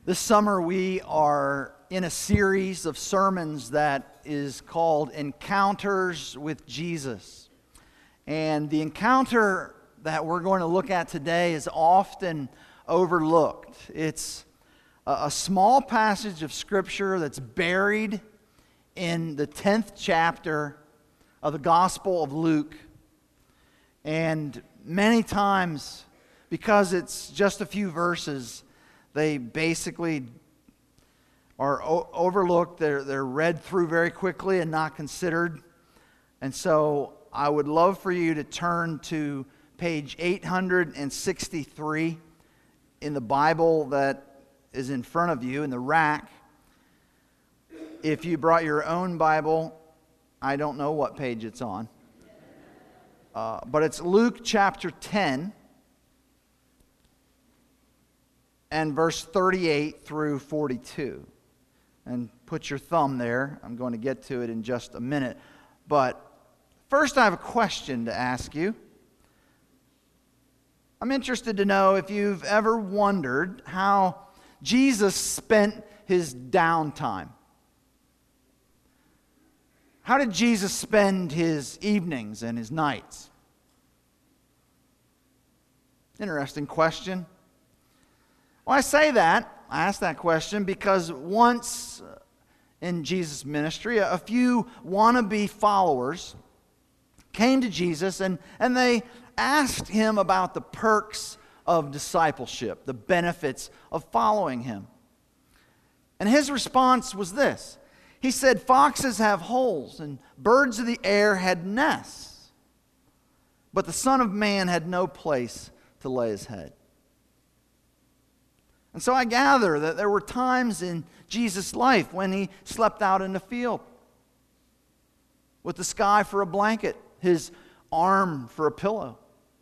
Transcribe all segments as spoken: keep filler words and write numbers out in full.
This summer we are in a series of sermons that is called Encounters with Jesus. And the encounter that we're going to look at today is often overlooked. It's a, a small passage of Scripture that's buried in the tenth chapter of the Gospel of Luke. And many times, because it's just a few verses, they basically are o- overlooked. They're, they're read through very quickly and not considered. And so I would love for you to turn to page eight hundred sixty-three in the Bible that is in front of you in the rack. If you brought your own Bible, I don't know what page it's on. Uh, but it's Luke chapter ten. And verse thirty-eight through forty-two. And put your thumb there. I'm going to get to it in just a minute. But first I have a question to ask you. I'm interested to know if you've ever wondered how Jesus spent his downtime. How did Jesus spend his evenings and his nights? Interesting question. Well, I say that, I ask that question because once in Jesus' ministry, a few wannabe followers came to Jesus and, and they asked him about the perks of discipleship, the benefits of following him. And his response was this. He said, "Foxes have holes and birds of the air had nests, but the Son of Man had no place to lay his head." And so I gather that there were times in Jesus' life when he slept out in the field with the sky for a blanket, his arm for a pillow.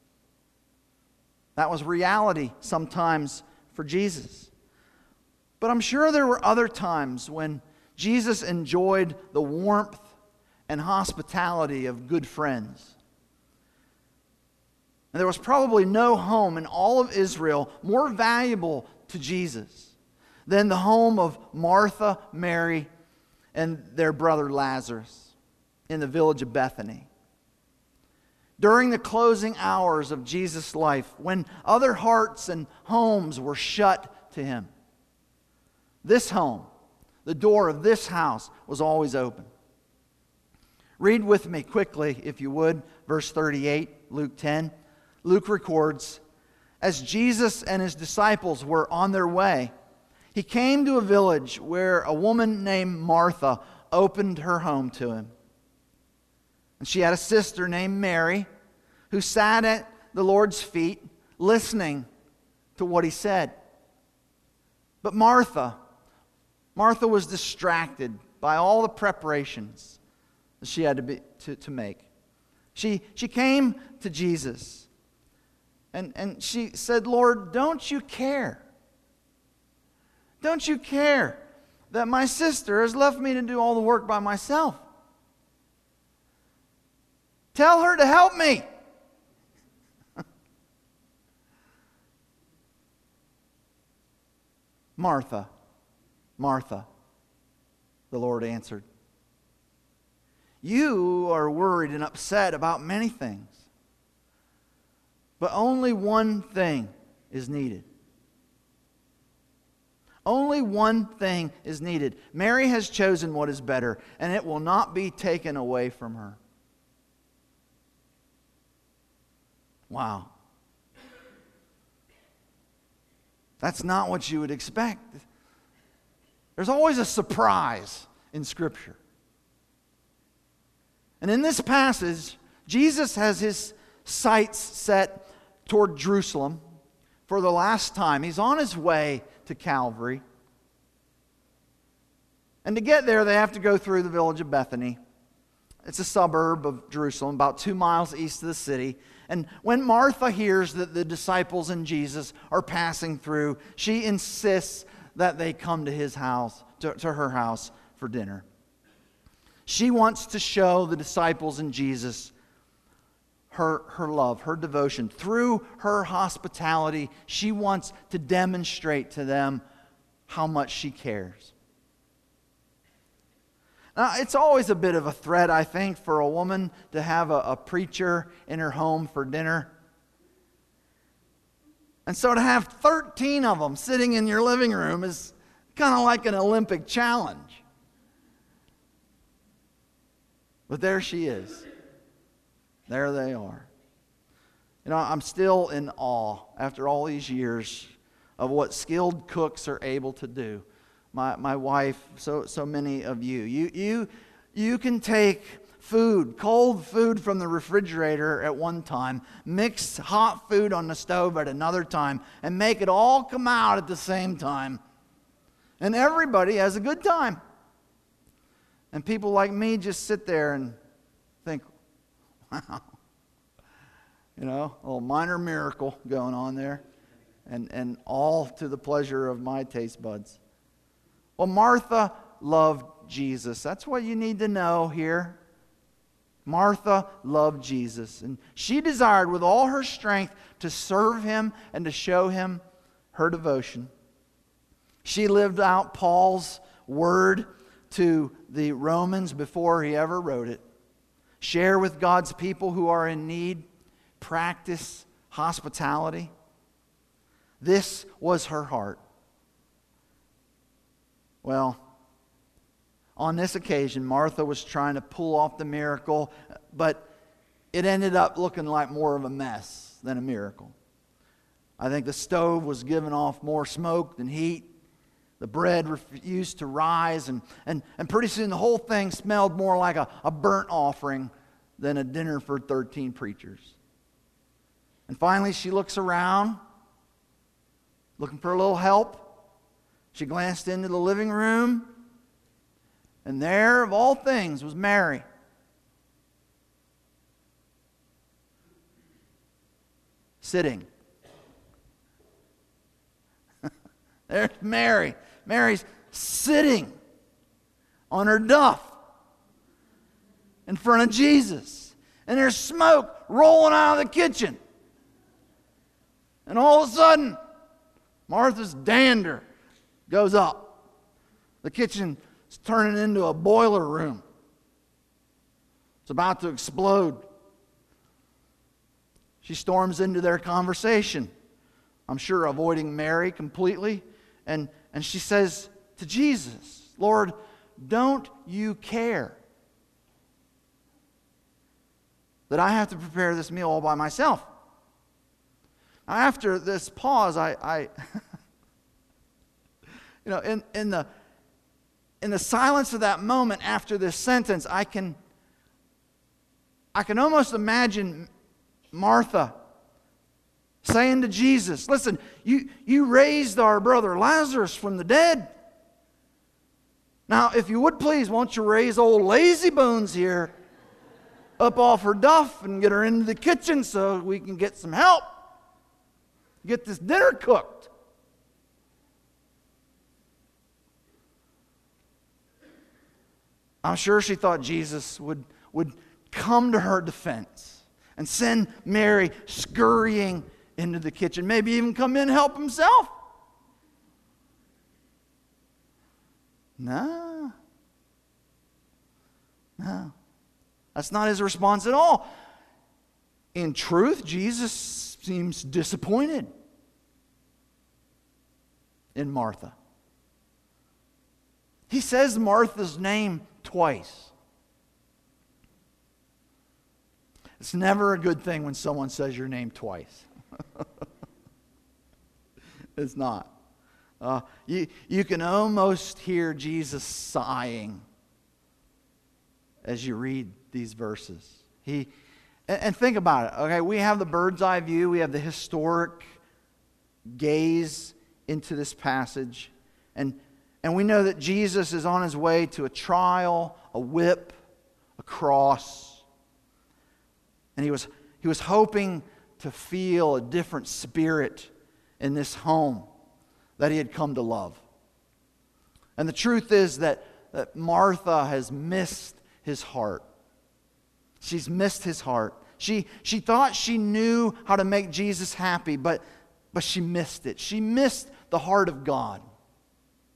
That was reality sometimes for Jesus. But I'm sure there were other times when Jesus enjoyed the warmth and hospitality of good friends. And there was probably no home in all of Israel more valuable to Jesus than the home of Martha, Mary, and their brother Lazarus in the village of Bethany. During the closing hours of Jesus' life, when other hearts and homes were shut to him, this home, the door of this house, was always open. Read with me quickly, if you would, verse thirty-eight, Luke ten. Luke records, "As Jesus and his disciples were on their way, he came to a village where a woman named Martha opened her home to him. And she had a sister named Mary who sat at the Lord's feet listening to what he said. But Martha, Martha was distracted by all the preparations that she had to, be, to, to make. She, she came to Jesus. And, and she said, "Lord, don't you care? Don't you care that my sister has left me to do all the work by myself? Tell her to help me." "Martha, Martha," the Lord answered, "you are worried and upset about many things. But only one thing is needed. Only one thing is needed. Mary has chosen what is better, and it will not be taken away from her." Wow. That's not what you would expect. There's always a surprise in Scripture. And in this passage, Jesus has his sights set toward Jerusalem for the last time. He's on his way to Calvary. And to get there, they have to go through the village of Bethany. It's a suburb of Jerusalem, about two miles east of the city. And when Martha hears that the disciples and Jesus are passing through, she insists that they come to his house, to, to her house for dinner. She wants to show the disciples and Jesus her, her love, her devotion. Through her hospitality, she wants to demonstrate to them how much she cares. Now, it's always a bit of a threat, I think, for a woman to have a, a preacher in her home for dinner. And so to have thirteen of them sitting in your living room is kind of like an Olympic challenge. But there she is. There they are. You know, I'm still in awe after all these years of what skilled cooks are able to do. My my wife, so so many of you, you you you can take food, cold food from the refrigerator at one time, mix hot food on the stove at another time, and make it all come out at the same time. And everybody has a good time. And people like me just sit there and think, wow, you know, a little minor miracle going on there. And, and all to the pleasure of my taste buds. Well, Martha loved Jesus. That's what you need to know here. Martha loved Jesus. And she desired with all her strength to serve Him and to show Him her devotion. She lived out Paul's word to the Romans before he ever wrote it. Share with God's people who are in need. Practice hospitality. This was her heart. Well, on this occasion, Martha was trying to pull off the miracle, but it ended up looking like more of a mess than a miracle. I think the stove was giving off more smoke than heat. The bread refused to rise, and, and, and pretty soon the whole thing smelled more like a, a burnt offering than a dinner for thirteen preachers. And finally she looks around, looking for a little help. She glanced into the living room, and there, of all things, was Mary. Sitting. There's Mary. Mary's sitting on her duff in front of Jesus. And there's smoke rolling out of the kitchen. And all of a sudden, Martha's dander goes up. The kitchen is turning into a boiler room. It's about to explode. She storms into their conversation, I'm sure avoiding Mary completely. And, and she says to Jesus, Lord, don't you care that I have to prepare this meal all by myself? Now, after this pause, I, I you know, in, in the in the silence of that moment after this sentence, I can I can almost imagine Martha saying to Jesus, listen, you, you raised our brother Lazarus from the dead. Now, if you would please, won't you raise old lazy bones here up off her duff and get her into the kitchen so we can get some help. Get this dinner cooked. I'm sure she thought Jesus would, would come to her defense and send Mary scurrying into the kitchen. Maybe even come in and help himself. No. No. That's not his response at all. In truth, Jesus seems disappointed in Martha. He says Martha's name twice. It's never a good thing when someone says your name twice. It's not. Uh, you, you can almost hear Jesus sighing as you read these verses. He and, and think about it. Okay, we have the bird's eye view. We have the historic gaze into this passage, and and we know that Jesus is on his way to a trial, a whip, a cross, and he was he was hoping to feel a different spirit in this home that he had come to love. And the truth is that, that Martha has missed his heart. She's missed his heart. She, she thought she knew how to make Jesus happy, but, but she missed it. She missed the heart of God.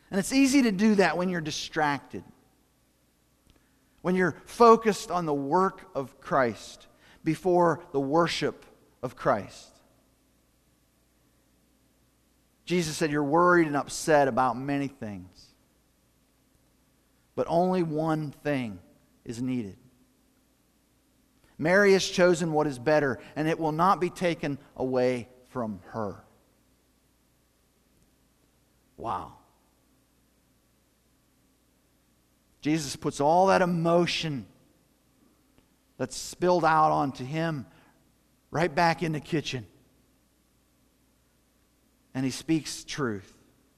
And it's easy to do that when you're distracted, when you're focused on the work of Christ before the worship of Christ. Jesus said, you're worried and upset about many things, but only one thing is needed. Mary has chosen what is better, and it will not be taken away from her. Wow. Jesus puts all that emotion that's spilled out onto him right back in the kitchen. And he speaks truth.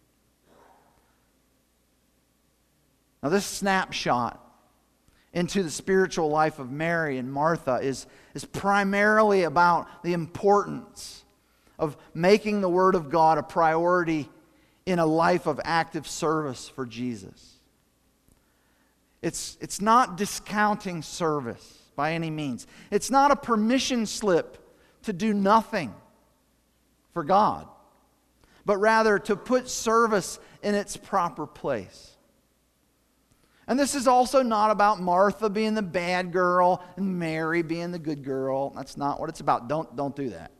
Now, this snapshot into the spiritual life of Mary and Martha is, is primarily about the importance of making the Word of God a priority in a life of active service for Jesus. It's, it's not discounting service by any means. It's not a permission slip to do nothing for God, but rather to put service in its proper place. And this is also not about Martha being the bad girl and Mary being the good girl. That's not what it's about. Don't, don't do that.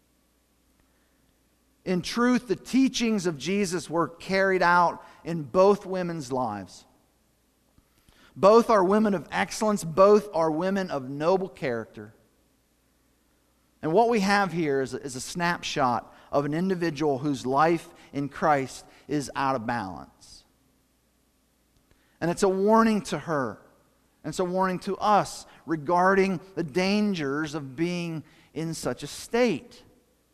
In truth, the teachings of Jesus were carried out in both women's lives. Both are women of excellence. Both are women of noble character. And what we have here is a, is a snapshot of an individual whose life in Christ is out of balance. And it's a warning to her. And it's a warning to us regarding the dangers of being in such a state.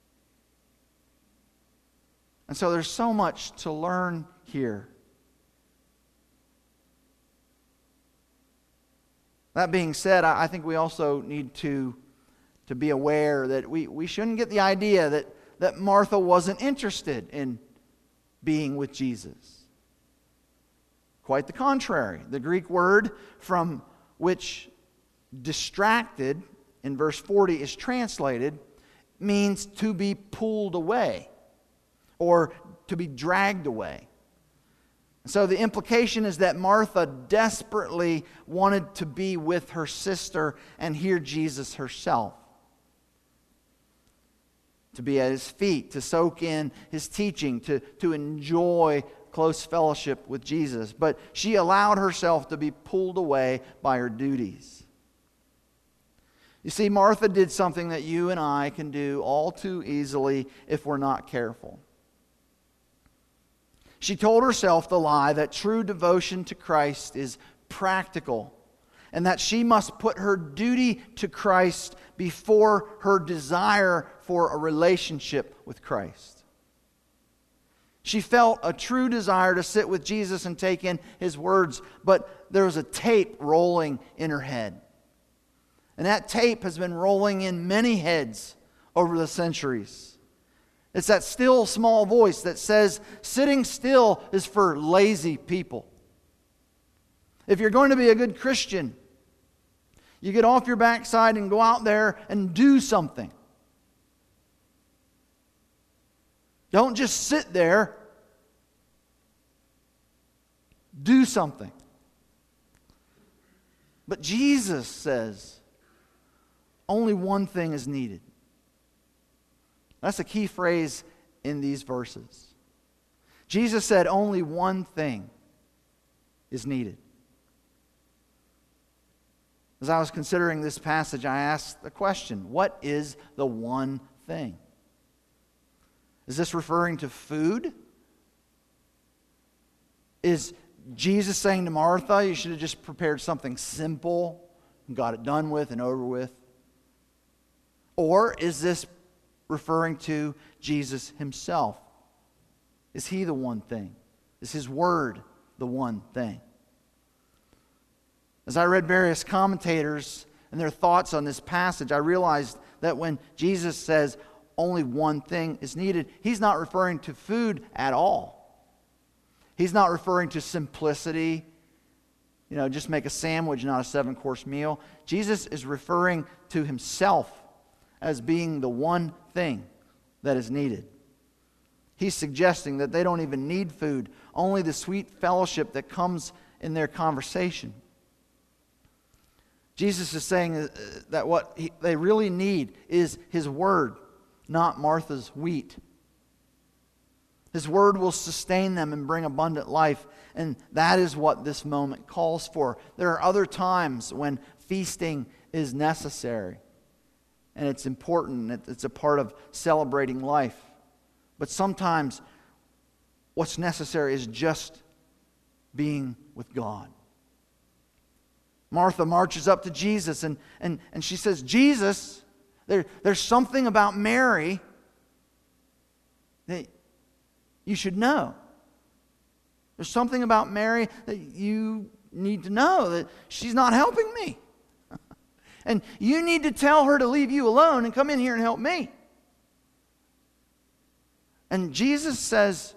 And so there's so much to learn here. That being said, I think we also need to, to be aware that we, we shouldn't get the idea that, that Martha wasn't interested in being with Jesus. Quite the contrary. The Greek word from which distracted in verse forty is translated means to be pulled away or to be dragged away. So the implication is that Martha desperately wanted to be with her sister and hear Jesus herself. To be at his feet, to soak in his teaching, to, to enjoy close fellowship with Jesus. But she allowed herself to be pulled away by her duties. You see, Martha did something that you and I can do all too easily if we're not careful. She told herself the lie that true devotion to Christ is practical and that she must put her duty to Christ before her desire for a relationship with Christ. She felt a true desire to sit with Jesus and take in his words, but there was a tape rolling in her head. And that tape has been rolling in many heads over the centuries. It's that still small voice that says sitting still is for lazy people. If you're going to be a good Christian, you get off your backside and go out there and do something. Don't just sit there. Do something. But Jesus says only one thing is needed. That's a key phrase in these verses. Jesus said only one thing is needed. As I was considering this passage, I asked the question, what is the one thing? Is this referring to food? Is Jesus saying to Martha, you should have just prepared something simple and got it done with and over with? Or is this referring to Jesus himself? Is he the one thing? Is his word the one thing? As I read various commentators and their thoughts on this passage, I realized that when Jesus says only one thing is needed, he's not referring to food at all. He's not referring to simplicity. You know, just make a sandwich, not a seven-course meal. Jesus is referring to himself as being the one thing that is needed. He's suggesting that they don't even need food, only the sweet fellowship that comes in their conversation. Jesus is saying that what he, they really need is His Word, not Martha's wheat. His Word will sustain them and bring abundant life, and that is what this moment calls for. There are other times when feasting is necessary, and it's important. It's a part of celebrating life. But sometimes what's necessary is just being with God. Martha marches up to Jesus and, and, and she says, Jesus, there, there's something about Mary that you should know. There's something about Mary that you need to know, that she's not helping me. And you need to tell her to leave you alone and come in here and help me. And Jesus says,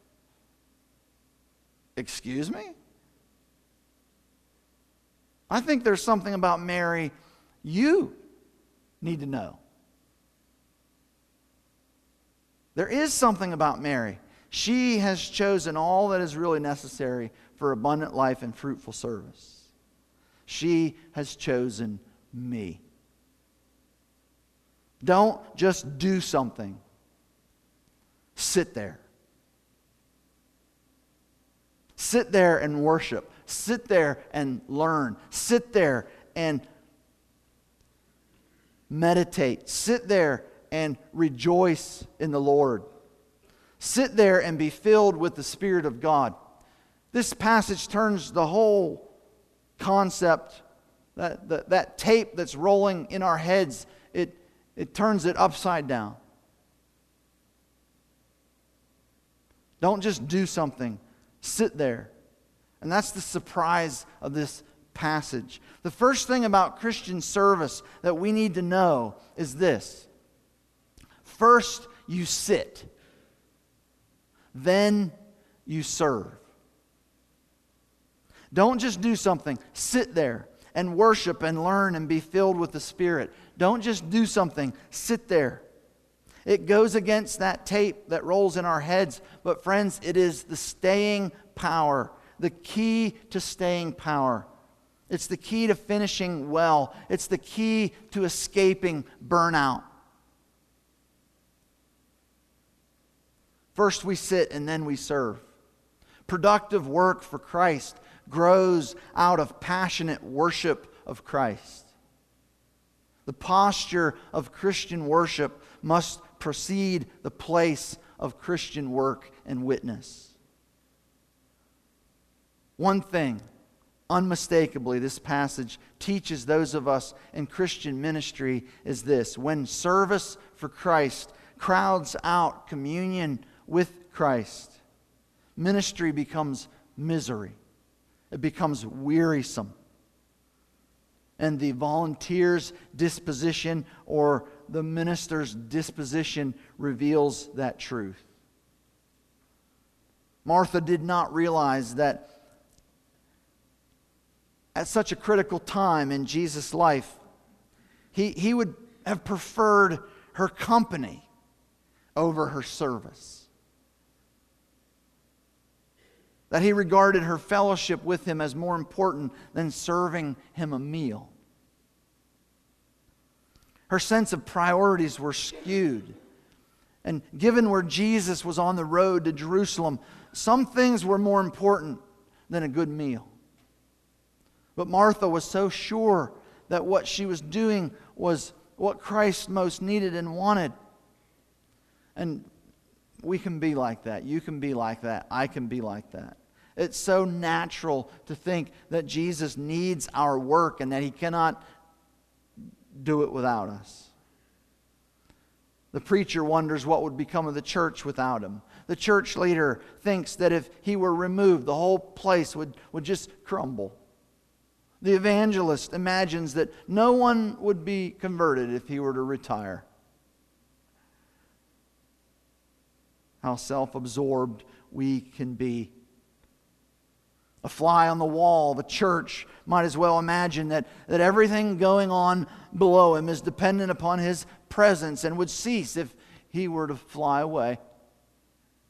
excuse me? I think there's something about Mary you need to know. There is something about Mary. She has chosen all that is really necessary for abundant life and fruitful service. She has chosen me. Don't just do something. Sit there. Sit there and worship. Sit there and learn. Sit there and meditate. Sit there and rejoice in the Lord. Sit there and be filled with the Spirit of God. This passage turns the whole concept, that, that, that tape that's rolling in our heads, it, it turns it upside down. Don't just do something. Sit there. And that's the surprise of this passage. The first thing about Christian service that we need to know is this. First, you sit. Then you serve. Don't just do something. Sit there and worship and learn and be filled with the Spirit. Don't just do something. Sit there. It goes against that tape that rolls in our heads. But friends, it is the staying power, the key to staying power. It's the key to finishing well. It's the key to escaping burnout. First we sit and then we serve. Productive work for Christ grows out of passionate worship of Christ. The posture of Christian worship must precede the place of Christian work and witness. One thing, unmistakably, this passage teaches those of us in Christian ministry is this: when service for Christ crowds out communion with Christ, ministry becomes misery. It becomes wearisome. And the volunteer's disposition or the minister's disposition reveals that truth. Martha did not realize that at such a critical time in Jesus' life, he, he would have preferred her company over her service. That he regarded her fellowship with him as more important than serving him a meal. Her sense of priorities were skewed. And given where Jesus was on the road to Jerusalem, some things were more important than a good meal. But Martha was so sure that what she was doing was what Christ most needed and wanted. And we can be like that. You can be like that. I can be like that. It's so natural to think that Jesus needs our work and that He cannot do it without us. The preacher wonders what would become of the church without him. The church leader thinks that if he were removed, the whole place would, would just crumble. The evangelist imagines that no one would be converted if he were to retire. How self-absorbed we can be. A fly on the wall of a church might as well imagine that, that everything going on below him is dependent upon his presence and would cease if he were to fly away.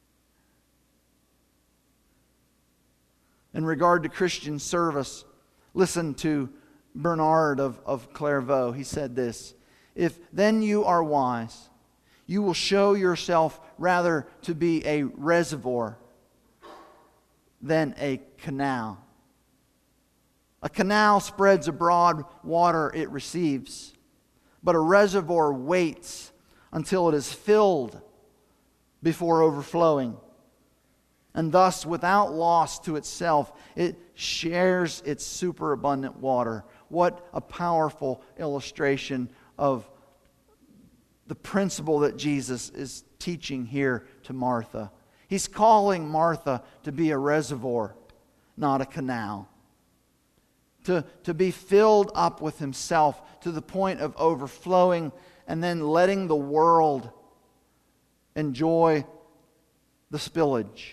In regard to Christian service, listen to Bernard of, of Clairvaux. He said this: "If then you are wise, you will show yourself rather to be a reservoir than a canal. A canal spreads abroad water it receives, but a reservoir waits until it is filled before overflowing. And thus, without loss to itself, it shares its superabundant water." What a powerful illustration of the principle that Jesus is teaching here to Martha. He's calling Martha to be a reservoir, not a canal. To, to be filled up with Himself to the point of overflowing, and then letting the world enjoy the spillage.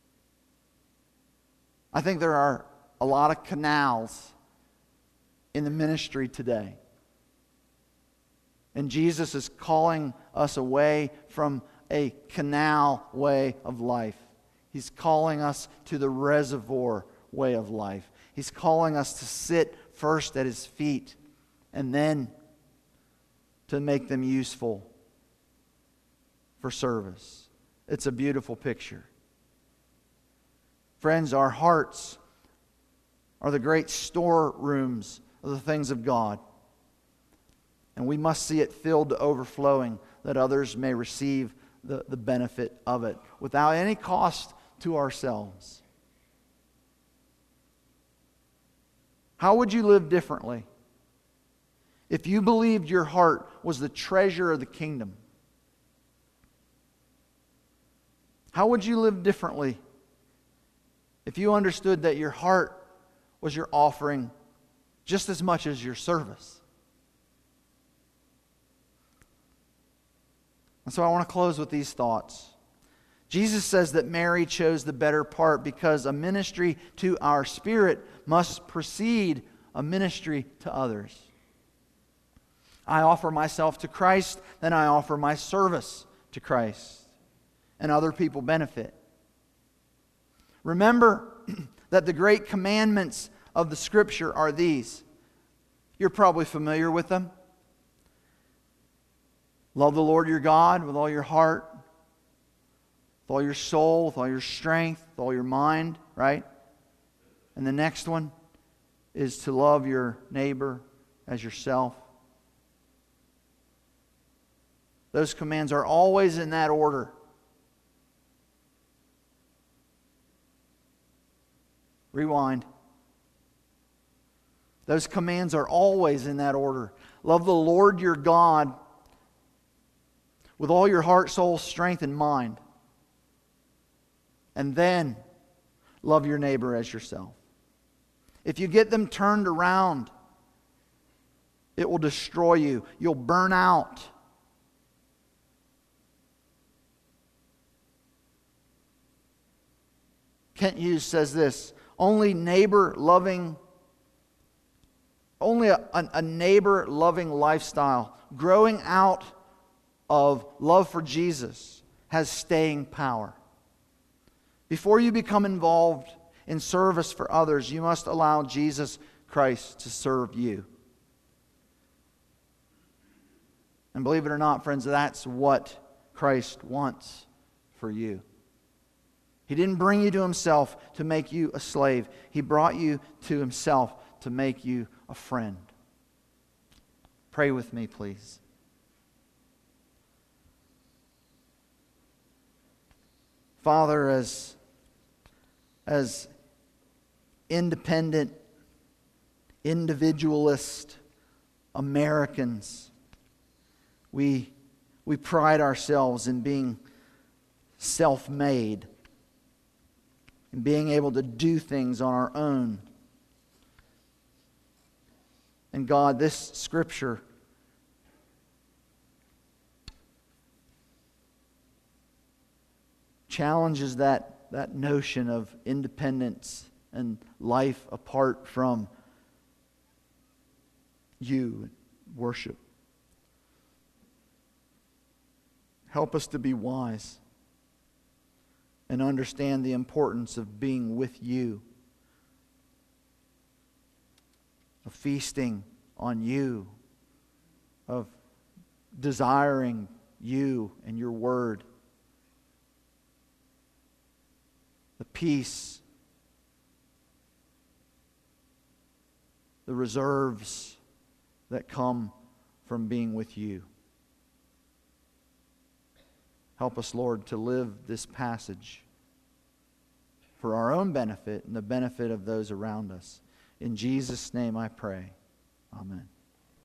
I think there are a lot of canals in the ministry today. And Jesus is calling us away from a canal way of life. He's calling us to the reservoir way of life. He's calling us to sit first at His feet and then to make them useful for service. It's a beautiful picture. Friends, our hearts are the great storerooms of the things of God. And we must see it filled to overflowing, that others may receive the, the benefit of it without any cost to ourselves. How would you live differently if you believed your heart was the treasure of the kingdom? How would you live differently if you understood that your heart was your offering just as much as your service? And so I want to close with these thoughts. Jesus says that Mary chose the better part because a ministry to our spirit must precede a ministry to others. I offer myself to Christ, then I offer my service to Christ, and other people benefit. Remember that the great commandments of the Scripture are these. You're probably familiar with them. Love the Lord your God with all your heart, with all your soul, with all your strength, with all your mind, right? And the next one is to love your neighbor as yourself. Those commands are always in that order. Rewind. Those commands are always in that order. Love the Lord your God with all your heart, soul, strength, and mind. And then love your neighbor as yourself. If you get them turned around, it will destroy you. You'll burn out. Kent Hughes says this: only neighbor loving, only a, a, a neighbor loving lifestyle growing out of love for Jesus has staying power. Before you become involved in service for others, you must allow Jesus Christ to serve you. And believe it or not, friends, that's what Christ wants for you. He didn't bring you to Himself to make you a slave. He brought you to Himself to make you a friend. Pray with me, please. Father, as, as independent, individualist Americans, we, we pride ourselves in being self-made, in being able to do things on our own. And God, this Scripture challenges that, that notion of independence and life apart from you, worship. Help us to be wise and understand the importance of being with you of feasting on you, of desiring you and your word. The peace, the reserves that come from being with you. Help us, Lord, to live this passage for our own benefit and the benefit of those around us. In Jesus' name I pray. Amen.